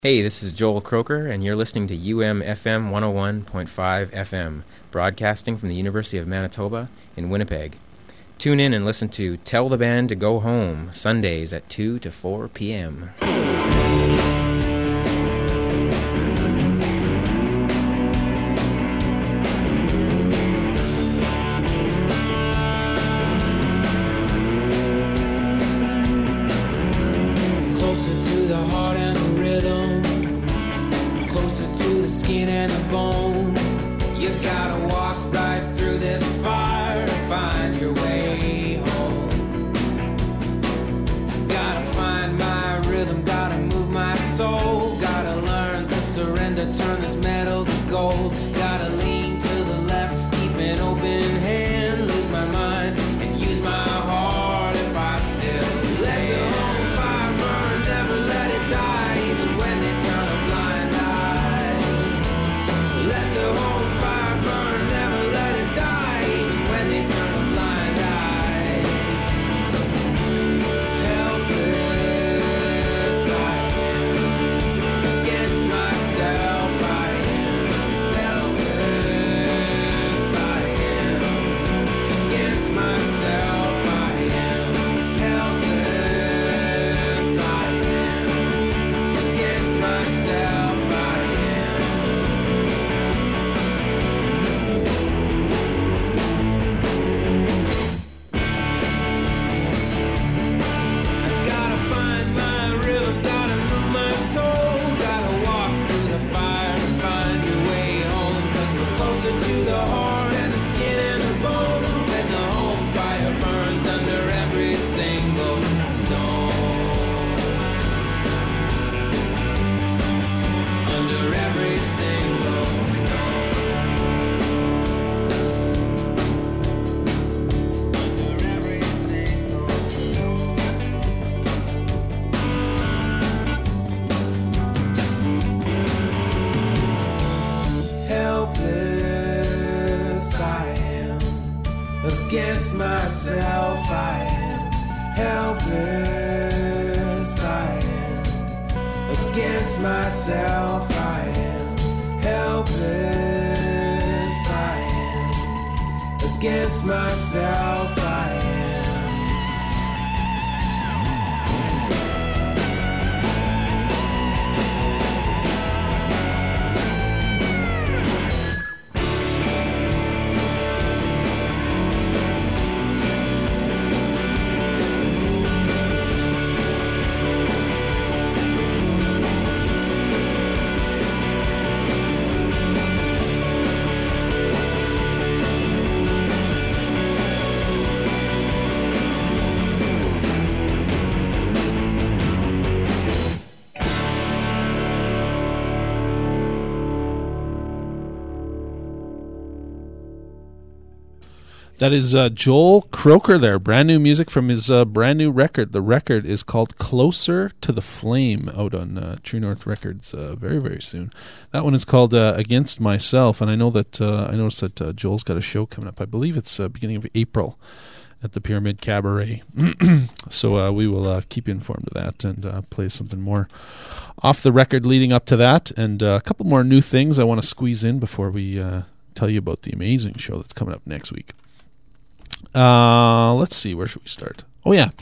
Hey, this is Joel Croker, and you're listening to UMFM 101.5 FM, broadcasting from the University of Manitoba in Winnipeg. Tune in and listen to Tell the Band to Go Home, Sundays at 2 to 4 p.m. That is Joel Croker there. Brand new music from his brand new record. The record is called Closer to the Flame, out on True North Records very, very soon. That one is called Against Myself, and I know that I noticed that Joel's got a show coming up. I believe it's beginning of April at the Pyramid Cabaret. So we will keep you informed of that and play something more off the record leading up to that. And a couple more new things I want to squeeze in before we tell you about the amazing show that's coming up next week. Let's see, where should we start? Oh yeah,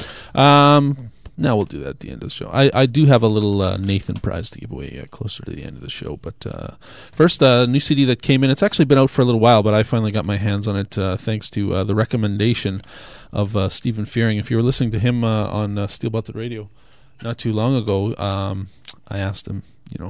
now we'll do that at the end of the show. I do have a little Nathan prize to give away closer to the end of the show, but first, a new CD that came in. It's actually been out for a little while, but I finally got my hands on it thanks to the recommendation of Stephen Fearing. If you were listening to him on Steel Belted Radio not too long ago, I asked him,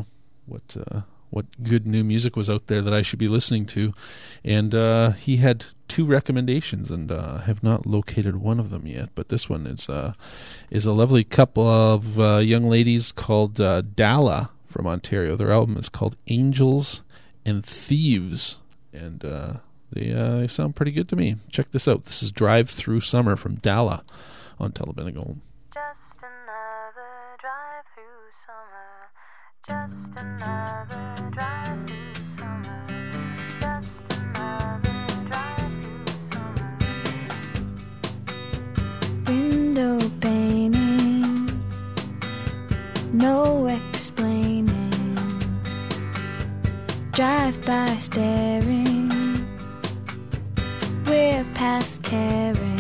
what good new music was out there that I should be listening to, and he had two recommendations, and I have not located one of them yet, but this one is a lovely couple of young ladies called Dala from Ontario. Their album is called Angels and Thieves, and they sound pretty good to me. Check this out. This is Drive Through Summer from Dala on Tell the Band to Go Home. Just another drive through summer. Just another drive through summer. Just another drive through summer. Window painting, no explaining. drive by staring, we're past caring.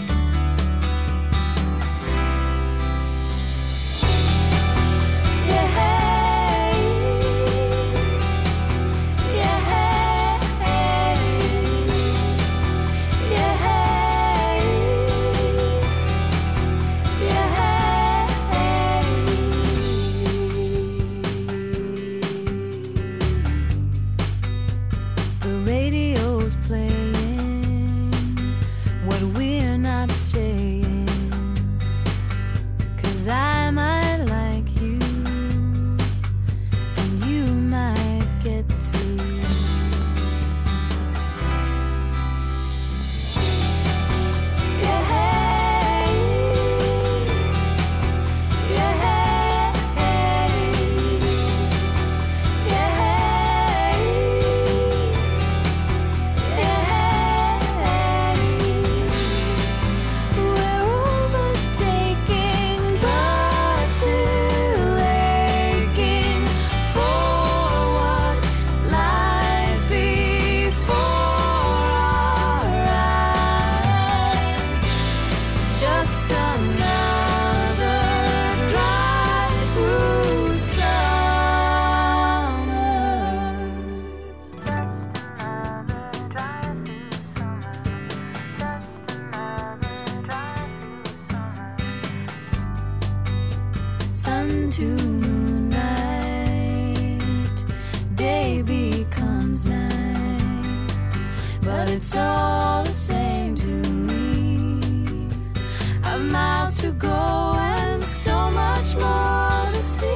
Sun to moonlight, day becomes night, but it's all the same to me. I've miles to go and so much more to see.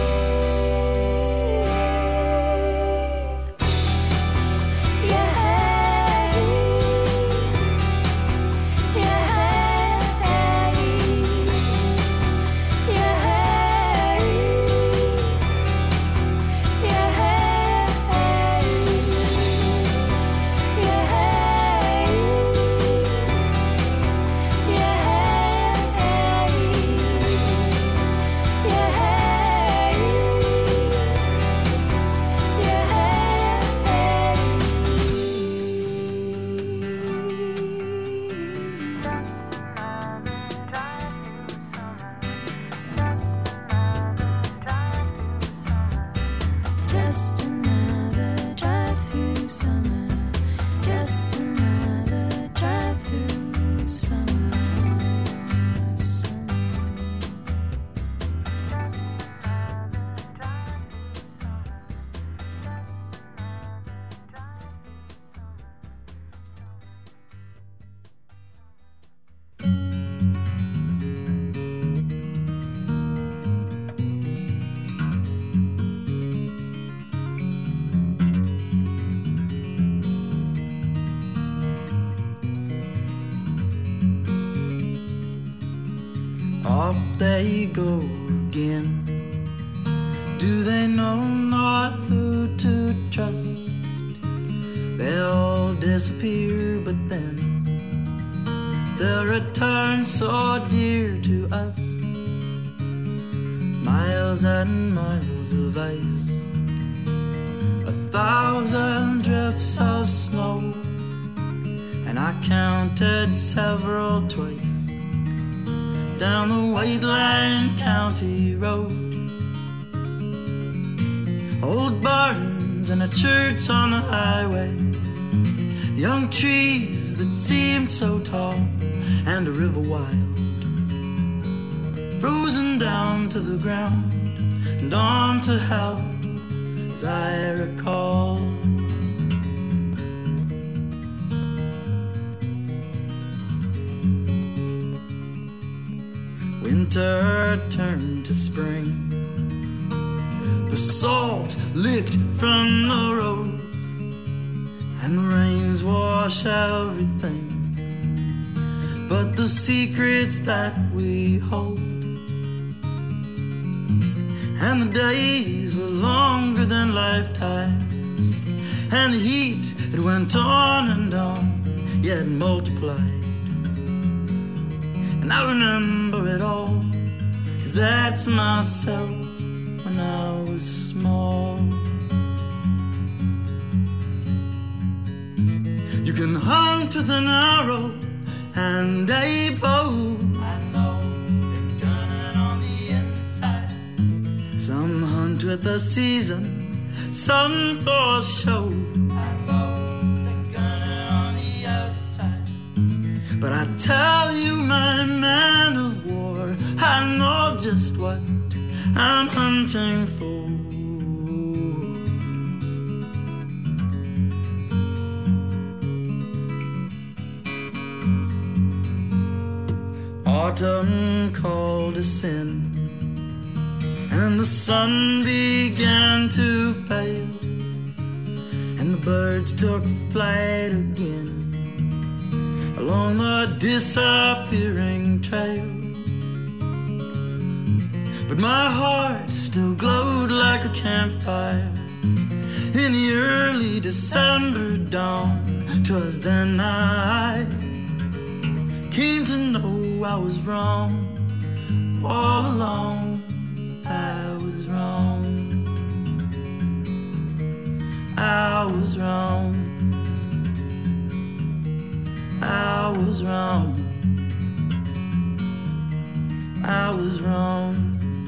Just another drive through summer. Just another drive through summer. Up they go again. Do they know not who to trust? They all disappear, but then they'll return so dear to us. Miles and miles of ice, 1,000 drifts of snow, and I counted several twice down the White Line County Road. Old barns and a church on the highway, young trees that seemed so tall, and a river wild, frozen down to the ground and on to hell, as I recall. Winter turned to spring, the salt licked from the roads, and the rains wash everything but the secrets that we hold. And the days were longer than lifetimes, and the heat, it went on and on, yet multiplied. And I remember it all, 'cause that's myself when I was small. shoot with an arrow and a bow. I know they're gunning on the inside. Some hunt with the season, some for show. I know they're gunning on the outside. But I tell you, my man of war, I know just what I'm hunting for. Autumn called us in, and the sun began to fail, and the birds took flight again along the disappearing trail. But my heart still glowed like a campfire in the early December dawn. 'Twas then I came to know I was wrong. All along I was wrong. I was wrong. I was wrong. I was wrong.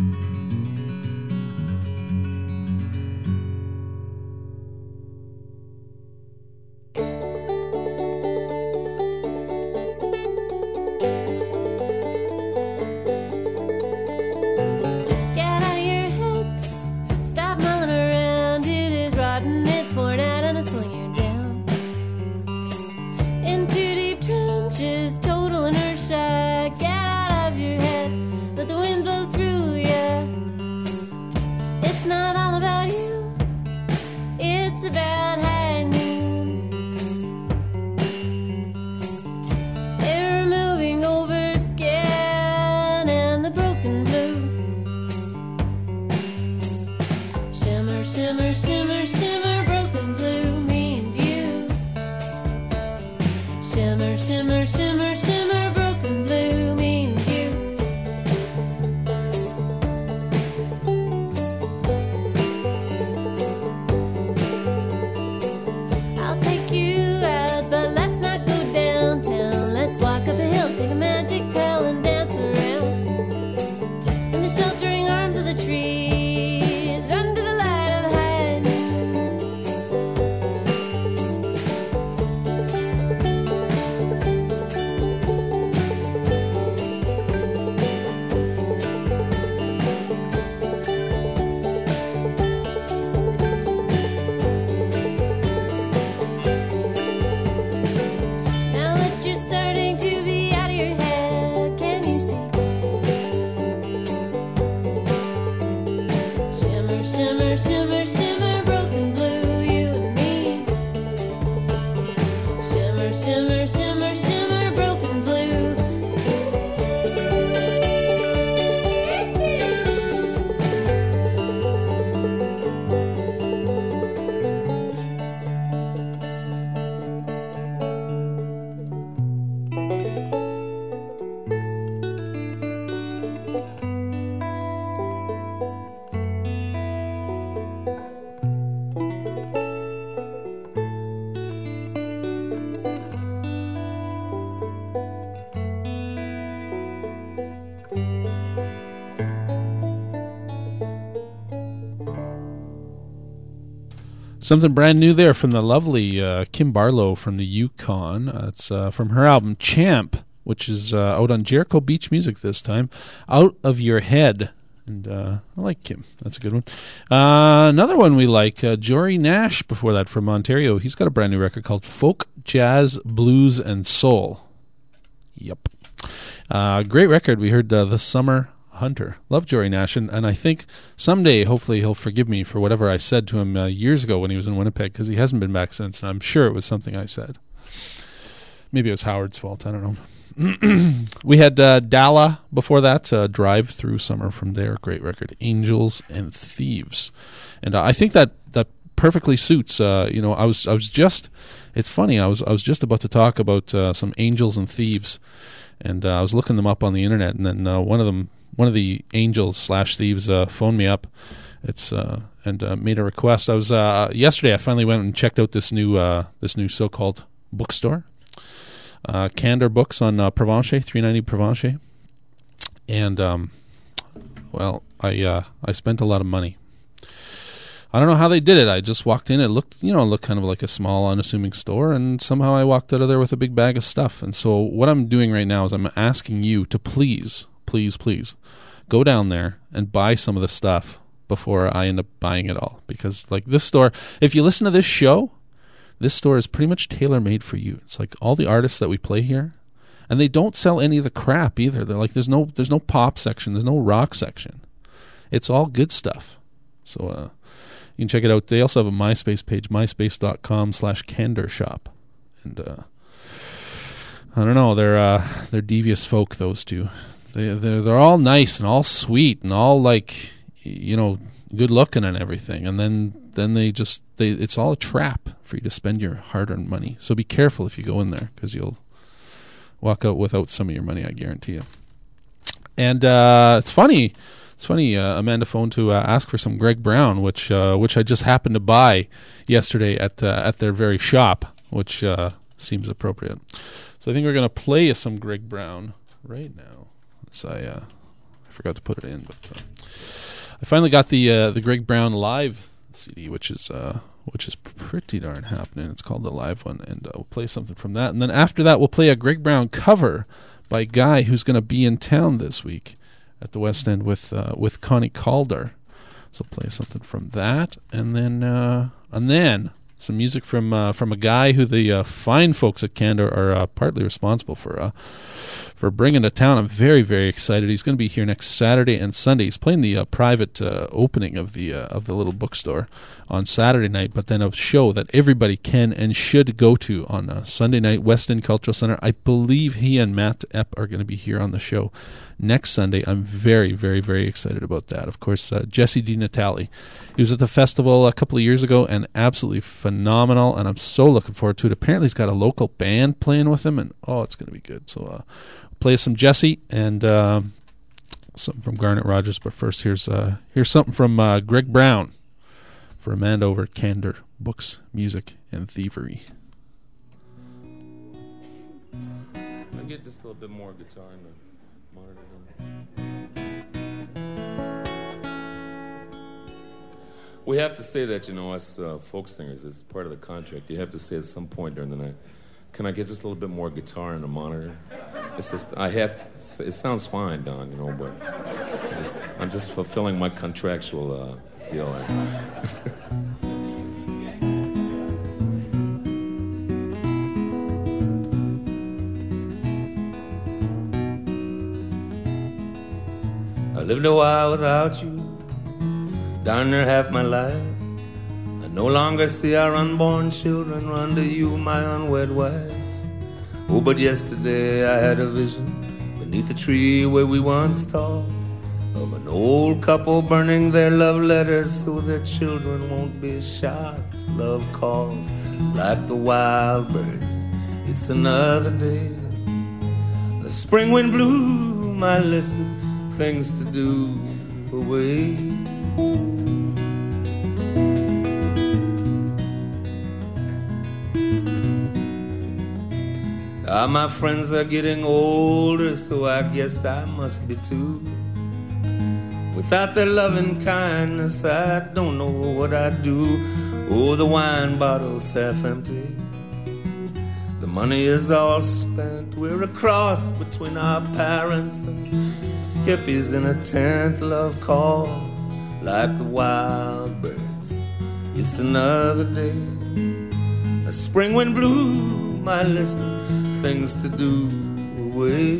Something brand new there from the lovely Kim Barlow from the Yukon. It's from her album Champ, which is out on Jericho Beach Music this time. Out of Your Head. And I like Kim. That's a good one. Another one we like, Jory Nash before that from Ontario. He's got a brand new record called Folk, Jazz, Blues, and Soul. Yep. Great record. We heard The Summer Hunter. Love Jory Nash, and I think someday, hopefully, he'll forgive me for whatever I said to him years ago when he was in Winnipeg, because he hasn't been back since, and I'm sure it was something I said. Maybe it was Howard's fault. I don't know. We had Dalla before that, Drive Through Summer from their great record, Angels and Thieves. And I think that perfectly suits, I was just, it's funny, I was just about to talk about some Angels and Thieves, and I was looking them up on the internet, and then one of the Angels/Thieves phoned me up. And made a request. I was yesterday. I finally went and checked out this new so-called bookstore. Candor Books on Provencher, 390 Provencher. And, I spent a lot of money. I don't know how they did it. I just walked in. It looked kind of like a small, unassuming store, and somehow I walked out of there with a big bag of stuff. And so what I'm doing right now is I'm asking you to please go down there and buy some of the stuff before I end up buying it all. Because, like, this store, if you listen to this show, this store is pretty much tailor-made for you. It's like all the artists that we play here, and they don't sell any of the crap either. They're like, there's no pop section, there's no rock section. It's all good stuff. So you can check it out. They also have a MySpace page, myspace.com/candorshop. And I don't know, they're devious folk, those two. They're all nice and all sweet and all, like, good looking and everything. And then it's all a trap for you to spend your hard-earned money. So be careful if you go in there, because you'll walk out without some of your money, I guarantee you. And it's funny. Amanda phoned to ask for some Greg Brown, which I just happened to buy yesterday at their very shop, which seems appropriate. So I think we're going to play some Greg Brown right now. So I forgot to put it in, but I finally got the Greg Brown live CD, which is pretty darn happening. It's called the live one, and we'll play something from that. And then after that, we'll play a Greg Brown cover by a guy who's going to be in town this week at the West End with Connie Calder. So play something from that, and then some music from a guy who the fine folks at Candor are partly responsible for bringing to town. I'm very, very excited. He's going to be here next Saturday and Sunday. He's playing the private opening of the little bookstore on Saturday night, but then a show that everybody can and should go to on Sunday night, West End Cultural Center. I believe he and Matt Epp are going to be here on the show next Sunday. I'm very, very, very excited about that. Of course, Jesse DiNatale. He was at the festival a couple of years ago and absolutely phenomenal, and I'm so looking forward to it. Apparently he's got a local band playing with him, and it's going to be good. So play some Jesse and something from Garnet Rogers, but first here's something from Greg Brown for Amanda over at Candor Books, Music, and Thievery. I'll get just a little bit more guitar in the monitor. We have to say that, us folk singers, it's part of the contract. You have to say at some point during the night, can I get just a little bit more guitar in the monitor? It's just, I have to. It sounds fine, Don, but I'm just fulfilling my contractual deal. I lived a while without you, down there half my life. I no longer see our unborn children run to you, my unwed wife. Oh, but yesterday I had a vision beneath a tree where we once talked of an old couple burning their love letters so their children won't be shot. Love calls like the wild birds. It's another day. The spring wind blew my list of things to do away. My friends are getting older, so I guess I must be too. Without their loving kindness, I don't know what I'd do. Oh, the wine bottle's half empty. The money is all spent. We're a cross between our parents and hippies in a tent. Love calls like the wild birds. It's another day. A spring wind blew my list of things to do away.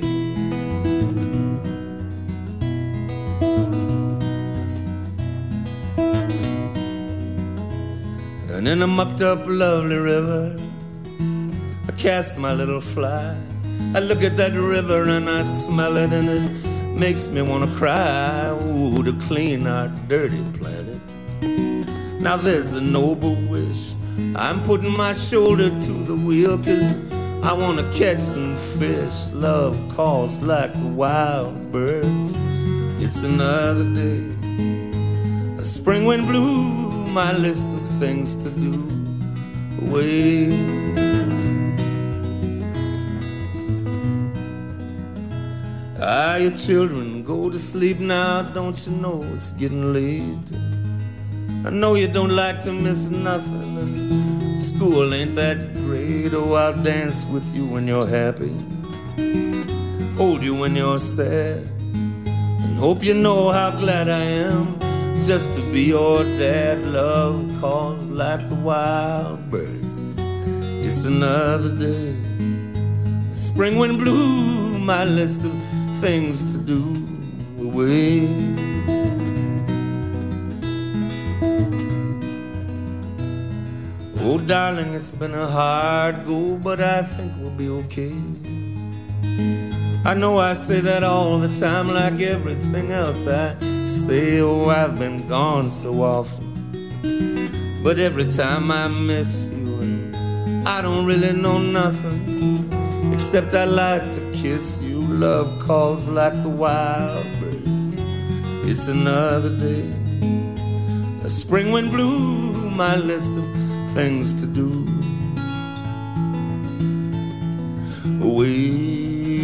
And in a mucked up lovely river I cast my little fly. I look at that river and I smell it, and it makes me want to cry. Ooh, to clean our dirty planet. Now there's a noble wish. I'm putting my shoulder to the wheel, 'cause I want to catch some fish. Love calls like the wild birds. It's another day. A spring wind blew my list of things to do away. Your children, go to sleep now. Don't you know it's getting late? I know you don't like to miss nothing, and school ain't that great. Oh, I'll dance with you when you're happy, hold you when you're sad, and hope you know how glad I am just to be your dad. Love calls like the wild birds. It's another day. Spring wind blew my list of things to do away. Oh, darling, it's been a hard go, but I think we'll be okay. I know I say that all the time, like everything else I say. Oh, I've been gone so often, but every time I miss you, and I don't really know nothing except I like to kiss you. Love calls like the wild birds. It's another day. A spring wind blew my list of things to do away.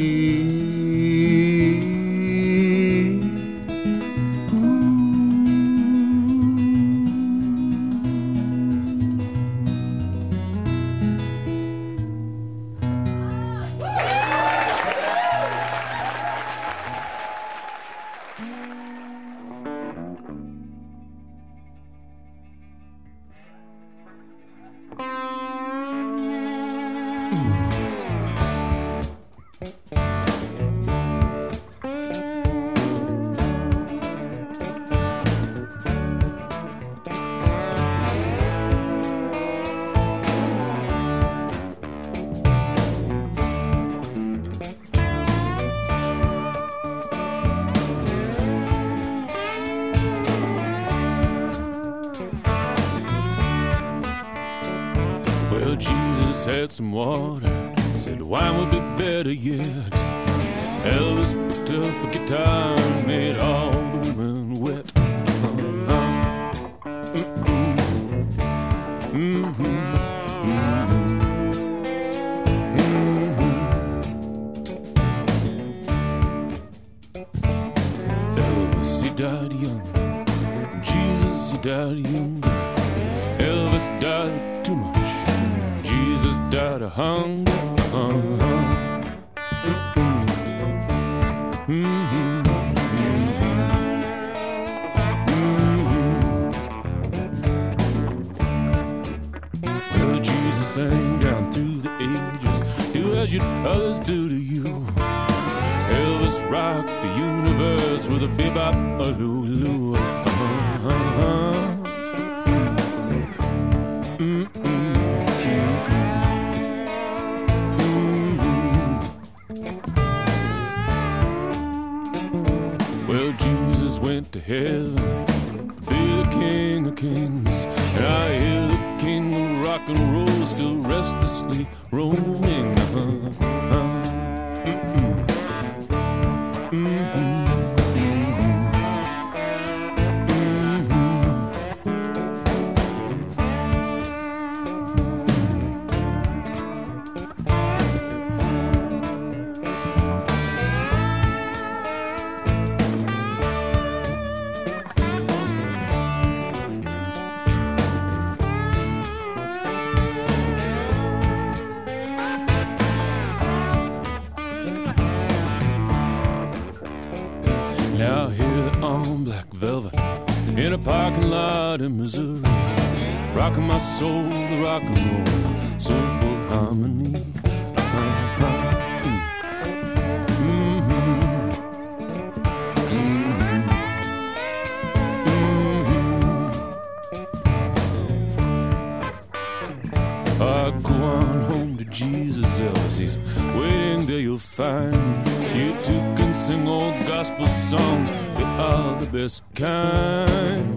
Well, Jesus had some water, said wine would be better yet. Elvis picked up a guitar and made all the women wet. Elvis, he died young. Jesus, he died younger. Elvis died too much. Jesus died of hunger. Well, Jesus sang down through the ages, do as you'd others do to you. Elvis rocked the universe with a bebop, a loo-loo. Well, Jesus went to heaven to be the King of Kings, and I hear the King of rock and roll still restlessly roaming. Now here on black velvet in a parking lot in Missouri, rocking my soul, the rock and roll, soulful harmony. Go on home to Jesus, Elvis, he's waiting there, you'll find. You too can sing old gospel songs, they are the best kind.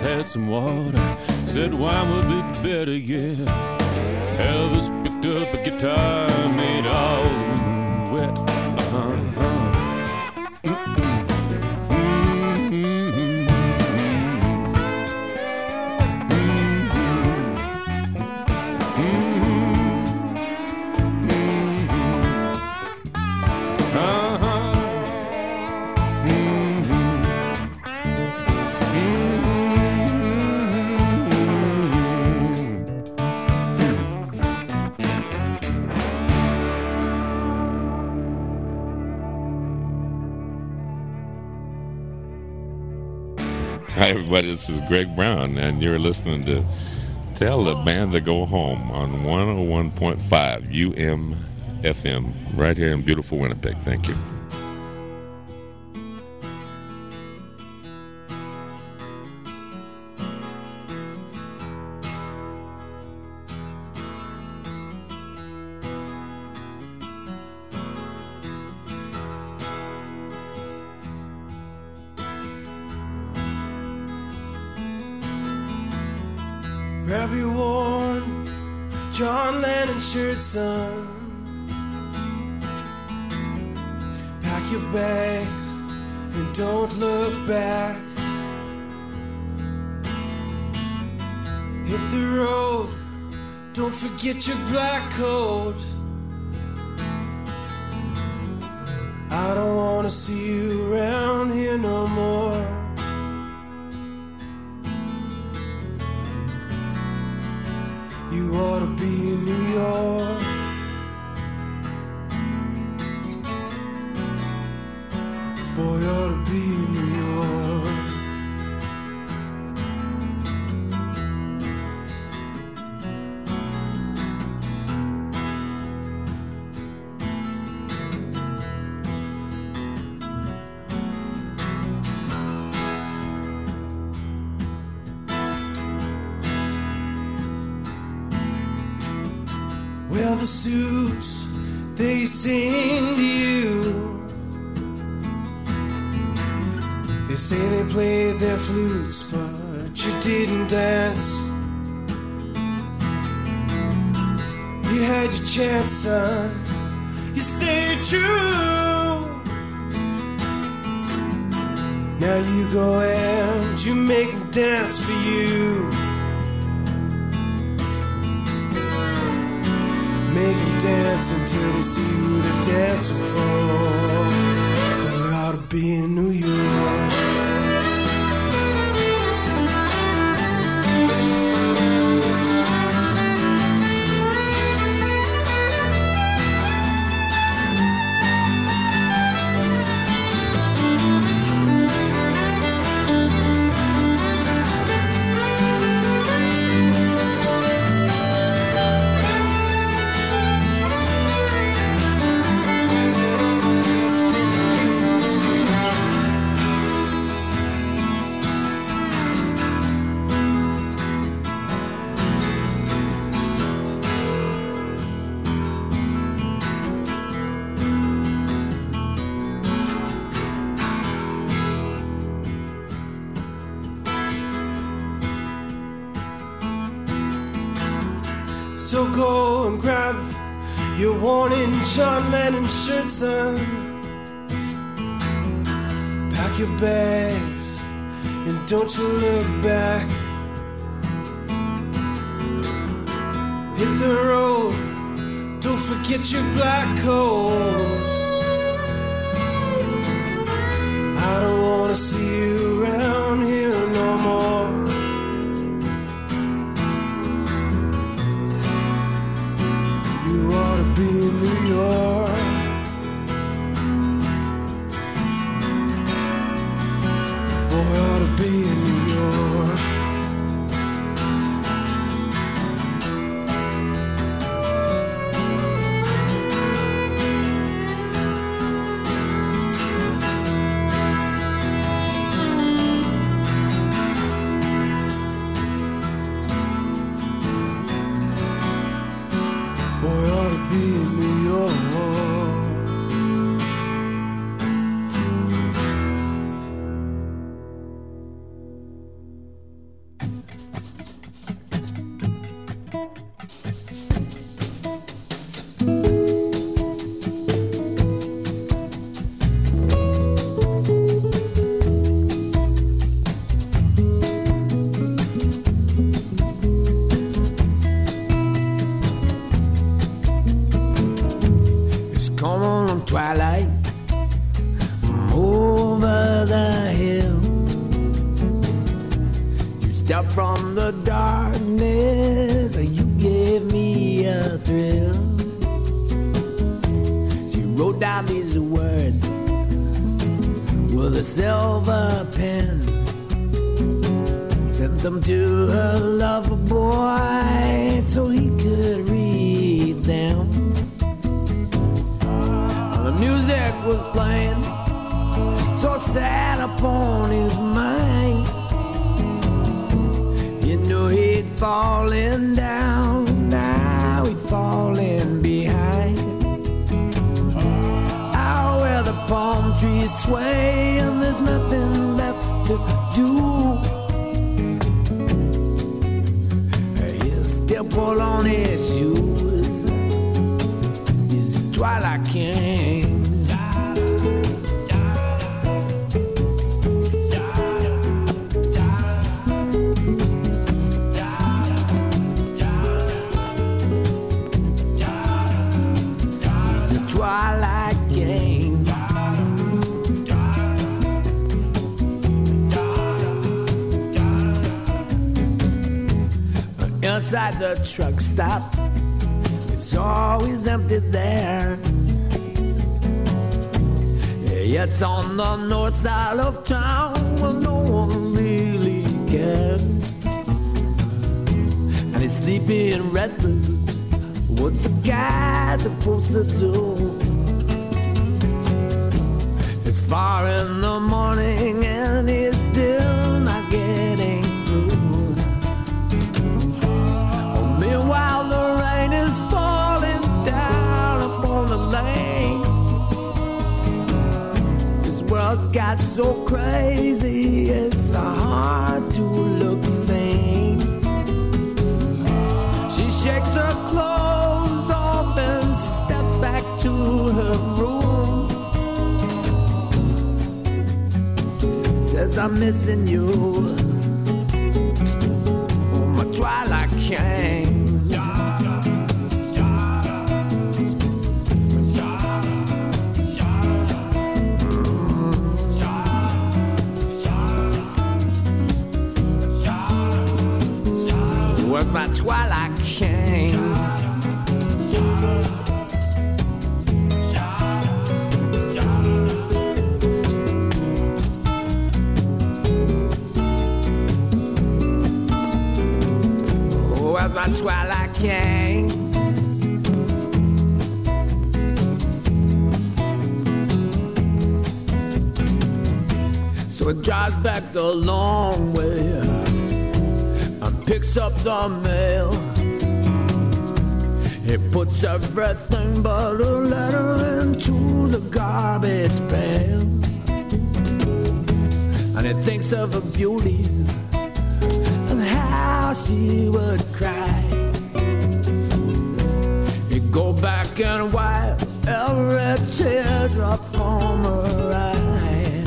had some water. Said wine would be better, yeah. Elvis picked up a guitar, made all the moon wet. Hi, everybody. This is Greg Brown, and you're listening to Tell the Band to Go Home on 101.5 UMFM right here in beautiful Winnipeg. Thank you. Grab your worn John Lennon shirt, son. Pack your bags and don't look back. Hit the road, don't forget your black coat. I don't wanna see you around here no more. You ought to be in New York. Boy, you ought to be in New York. Well, the suits, they sing to you. They say they played their flutes, but you didn't dance. You had your chance, son. You stayed true. Now you go and you make them dance for you. Make them dance until they see who they're dancing for. But I ought to be in New York. So go and grab your worn in John Lennon shirt, son. Pack your bags and don't you look back. Hit the road, don't forget your black coat. I don't wanna see you around here no more. You ought to be in New York. Boy, I ought to be in New York. Boy, I ought to be in New York. from the darkness, you gave me a thrill. She wrote down these words with a silver pen, sent them to her lover boy so he could read them. The music was playing, so sad upon his mind. You knew he'd fallen down, now he'd fallen behind. Out where the palm trees sway and there's nothing left to do, he still pulled on his shoes. He's a Twilight King. Twilight King. Inside the truck stop, it's always empty there. It's on the north side of town where no one really cares. And he's sleepy and restless. What's the guy supposed to do? It's far in the morning and he's still not getting through. Oh, meanwhile the rain is falling down upon the lane. This world's got so crazy, it's hard to look sane. She shakes her clothes off and steps back to her room. Says, I'm missing you, oh, my Twilight King. Where's my Twilight King? Where's my Twilight King? So it drives back the long way and picks up the mail. He puts everything but a letter into the garbage pail. And he thinks of her beauty and how she would cry. He'd go back and wipe every teardrop from her eye.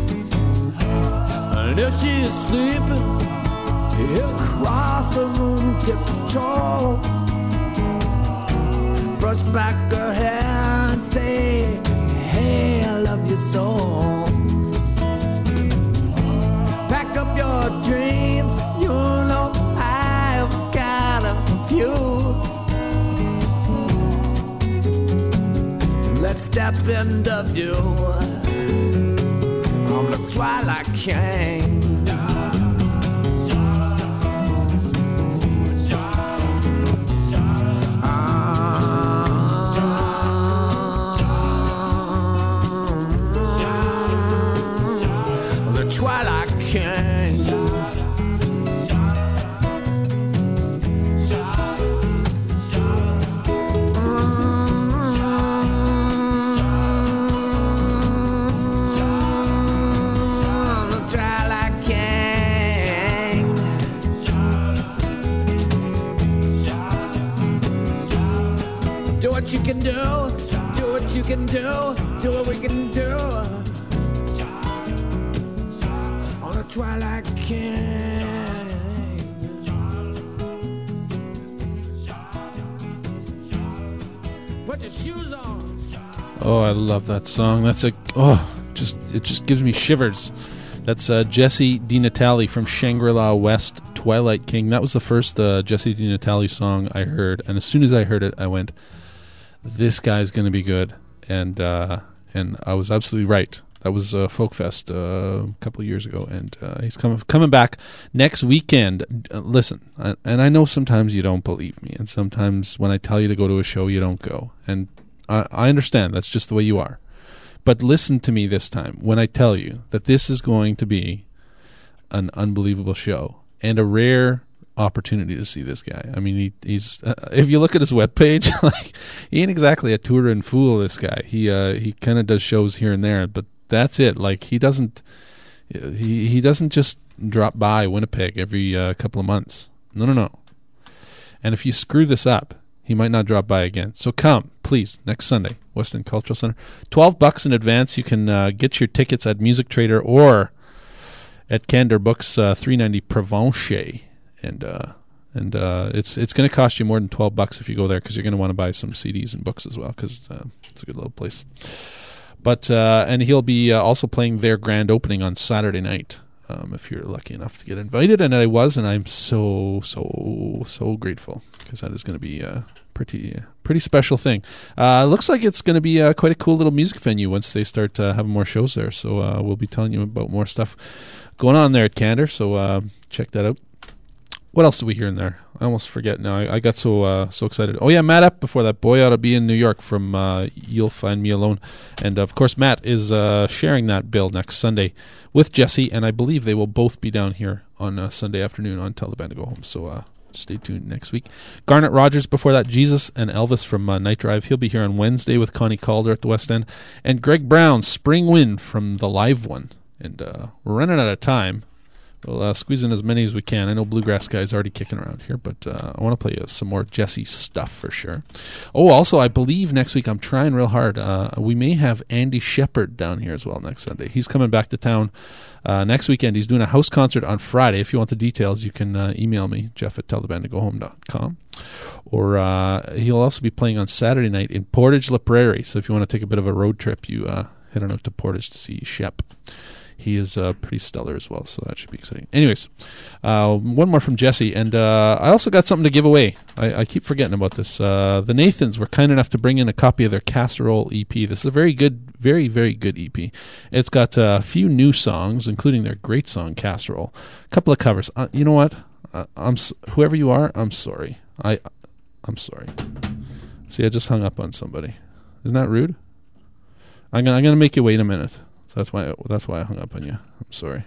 And if she's sleeping, he'll cross the room tiptoe, brush back her hair and say, hey, I love you so. Pack up your dreams, you know I've got a few. Let's step into view. I'm the Twilight King. Twilight King. The Twilight King. Do what you can do. Do what you can do. Do what we can do. Twilight King. Put your shoes on. Oh, I love that song. That's it just gives me shivers. That's Jesse DiNatale from Shangri-La West Twilight King. That was the first Jesse DiNatale song I heard, and as soon as I heard it, I went, "This guy's going to be good," and I was absolutely right. That was Folk Fest a couple of years ago, and he's coming back next weekend. Listen, and I know sometimes you don't believe me, and sometimes when I tell you to go to a show, you don't go, and I understand that's just the way you are. But listen to me this time when I tell you that this is going to be an unbelievable show and a rare opportunity to see this guy. I mean, he's if you look at his webpage, like, he ain't exactly a touring fool, this guy. He kind of does shows here and there, but that's it. Like, he doesn't just drop by Winnipeg every couple of months. No. And if you screw this up, he might not drop by again. So come, please, next Sunday, West End Cultural Center. $12 in advance. You can get your tickets at Music Trader or at Candor Books, $3.90 Provencher. And it's going to cost you more than $12 if you go there, because you're going to want to buy some CDs and books as well, because it's a good little place. But and he'll be also playing their grand opening on Saturday night, if you're lucky enough to get invited. And I was, and I'm so grateful, because that is going to be a pretty special thing. Looks like it's going to be quite a cool little music venue once they start having more shows there. So we'll be telling you about more stuff going on there at Candor. So check that out. What else do we hear in there? I almost forget now. I got so excited. Oh, yeah, Matt Epp before that. Boy Ought to Be in New York from You'll Find Me Alone. And, of course, Matt is sharing that bill next Sunday with Jesse, and I believe they will both be down here on Sunday afternoon on Tell the Band to Go Home. So stay tuned next week. Garnet Rogers before that. Jesus and Elvis from Night Drive. He'll be here on Wednesday with Connie Calder at the West End. And Greg Brown, Spring Wind from the live one. And we're running out of time. We'll squeeze in as many as we can. I know Bluegrass Guy's already kicking around here, but I want to play some more Jesse stuff for sure. Oh, also, I believe next week, I'm trying real hard, we may have Andy Shepard down here as well next Sunday. He's coming back to town next weekend. He's doing a house concert on Friday. If you want the details, you can email me, jeff@tellthebandtogohome.com. Or he'll also be playing on Saturday night in Portage La Prairie. So if you want to take a bit of a road trip, you head on out to Portage to see Shep. He is pretty stellar as well, so that should be exciting. Anyways, one more from Jesse, and I also got something to give away. I keep forgetting about this. The Nathans were kind enough to bring in a copy of their Casserole EP. This is a very good, very, very good EP. It's got a few new songs, including their great song, Casserole. A couple of covers. You know what? Whoever you are, I'm sorry. I'm sorry. See, I just hung up on somebody. Isn't that rude? I'm gonna make you wait a minute. So that's why I hung up on you. I'm sorry.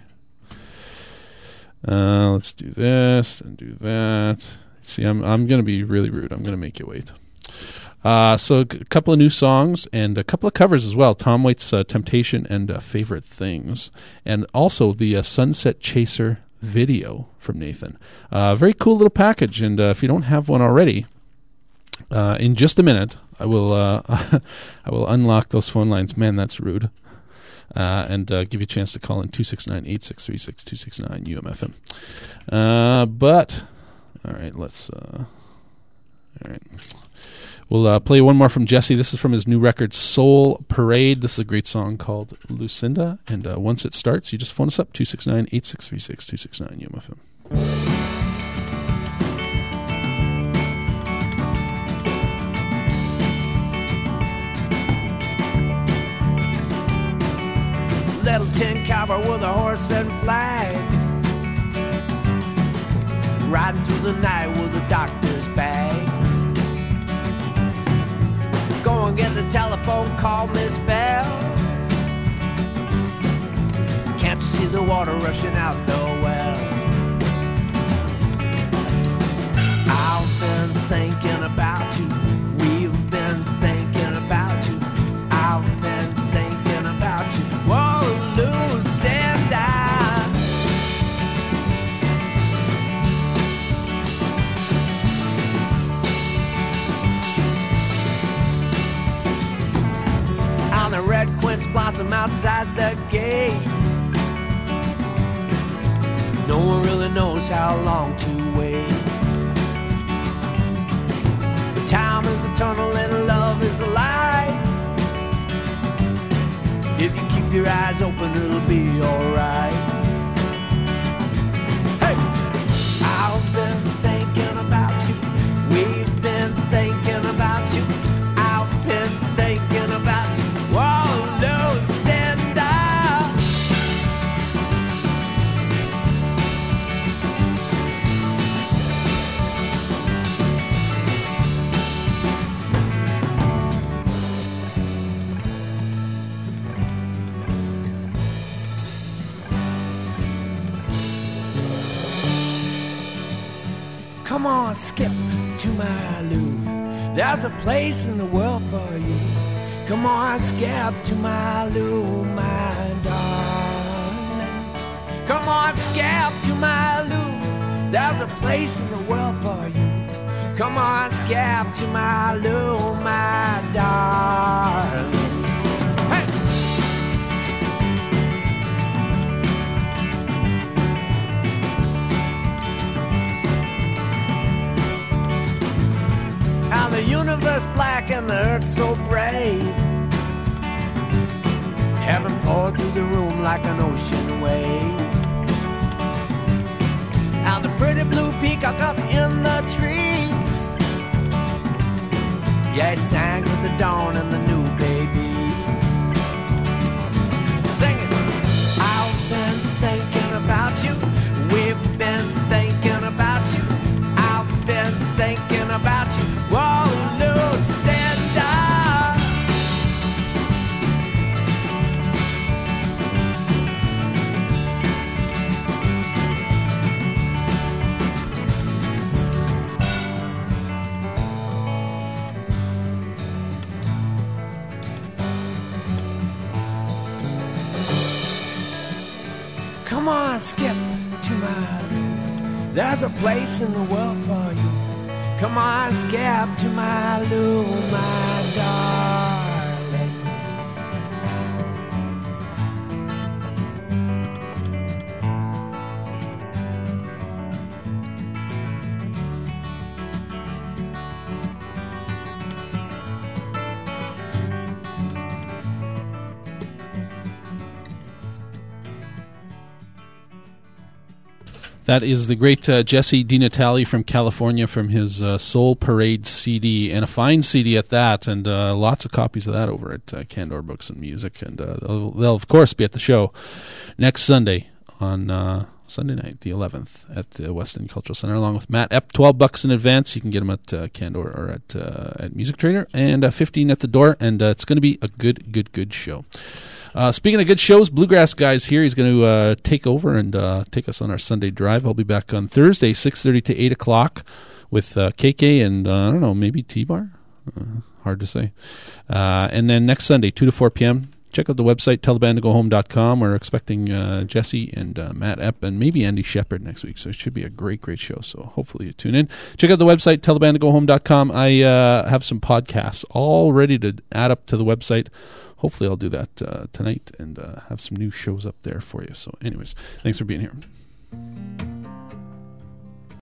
Let's do this and do that. See, I'm going to be really rude. I'm going to make you wait. So a couple of new songs and a couple of covers as well. Tom Waits' Temptation and Favorite Things. And also the Sunset Chaser video from Nathan. Very cool little package. And if you don't have one already, in just a minute, I will unlock those phone lines. Man, that's rude. And give you a chance to call in 269-8636, 269-UMFM. But, all right, all right. We'll play one more from Jesse. This is from his new record, Soul Parade. This is a great song called Lucinda. And once it starts, you just phone us up, 269-8636, 269-UMFM. Little tin cowboy with a horse and flag, riding through the night with a doctor's bag. Go and get the telephone, call Miss Bell. Can't you see the water rushing out the well? I've been thinking about you. We've been thinking about you. I've been thinking about you. Whoa, Lucinda. On the red quince blossom outside the gate, no one really knows how long to wait. But time is eternal and love is the light. If you keep your eyes open, it'll be alright. Hey! Come on, skip to my loo. There's a place in the world for you. Come on, skip to my loo, my darling. Come on, skip to my loo. There's a place in the world for you. Come on, skip to my loo, my darling. Hey! How the universe black and the earth so brave. Heaven poured through the room like an ocean wave. How the pretty blue peacock up in the tree. Yeah, he sang with the dawn and the new baby. Sing it. I've been thinking about you. We've been thinking about you. I've been thinking about you. Whoa, Lucinda. Come on, skip to my loo. There's a place in the world for you. Come on, skip to my loo, my darling. That is the great Jesse DiNatale from California from his Soul Parade CD, and a fine CD at that, and lots of copies of that over at Candor Books and Music. And they'll, of course, be at the show next Sunday on Sunday night, the 11th, at the West End Cultural Center, along with Matt Epp. $12 in advance. You can get them at Candor or at Music Trader, and $15 at the door, and it's going to be a good show. Speaking of good shows, Bluegrass Guy's here. He's going to take over and take us on our Sunday drive. I'll be back on Thursday, 6:30 to 8 o'clock with KK and, I don't know, maybe T-Bar? Hard to say. And then next Sunday, 2 to 4 p.m., check out the website, tellthebandtogohome.com. We're expecting Jesse and Matt Epp and maybe Andy Shepard next week, so it should be a great show. So hopefully you tune in. Check out the website, tellthebandtogohome.com. I have some podcasts all ready to add up to the website. Hopefully I'll do that tonight and have some new shows up there for you. So anyways, thanks for being here.